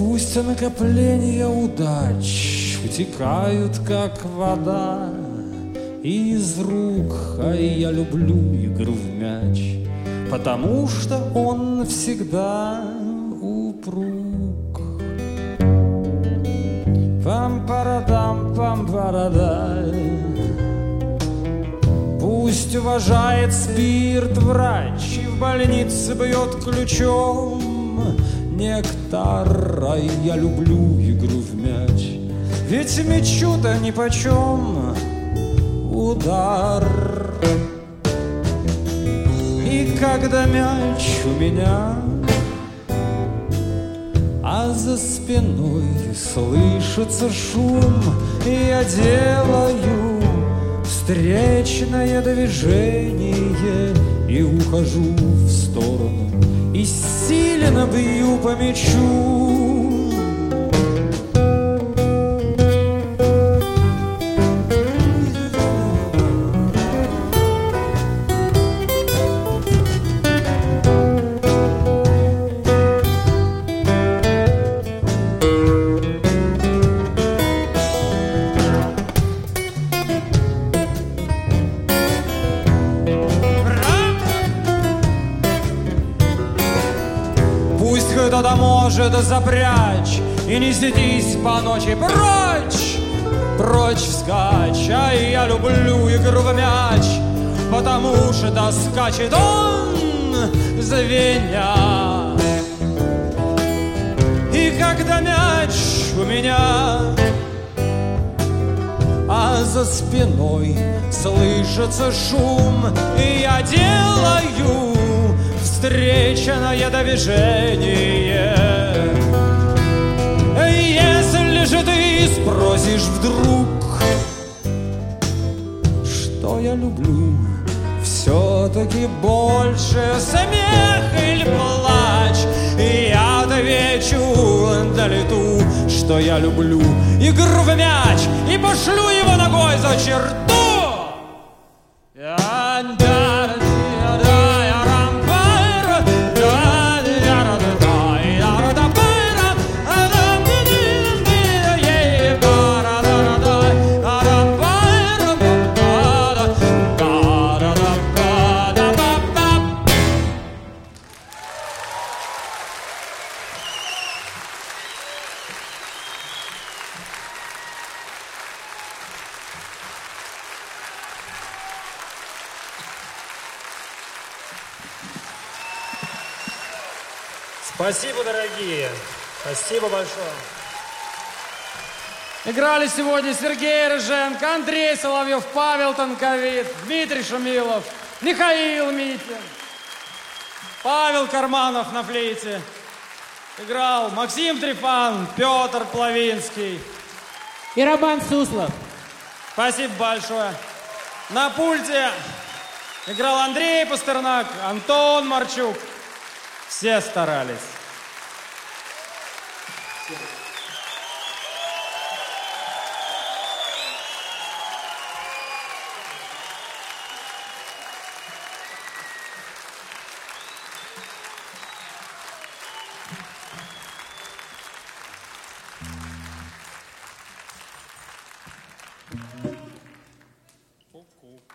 Пусть накопления удач утекают, как вода, из рук, а я люблю игру в мяч, потому что он всегда упруг. Пам-парадам, пам-парадай. Пусть уважает спирт врач и в больнице бьет ключом нектар, а я люблю игру в мяч, ведь мячу-то нипочем удар. И когда мяч у меня, а за спиной слышится шум, я делаю встречное движение и ухожу в сторону, и сильно бью по мячу. Кто-то может запрячь и нестись по ночи прочь, прочь вскачь, а я люблю игру в мяч, потому что скачет он звеня. И когда мяч у меня, а за спиной слышится шум, и я делаю встречное движение. Если же ты спросишь вдруг, что я люблю, все-таки больше смех или плач, я отвечу на лету, что я люблю игру в мяч и пошлю его ногой за черту. Спасибо, дорогие. Спасибо большое. Играли сегодня Сергей Рыженко, Андрей Соловьев, Павел Танковит, Дмитрий Шумилов, Михаил Митин, Павел Карманов на флейте. Играл Максим Трифан, Петр Плавинский и Роман Суслов. Спасибо большое. На пульте играл Андрей Пастернак, Антон Марчук. Все старались.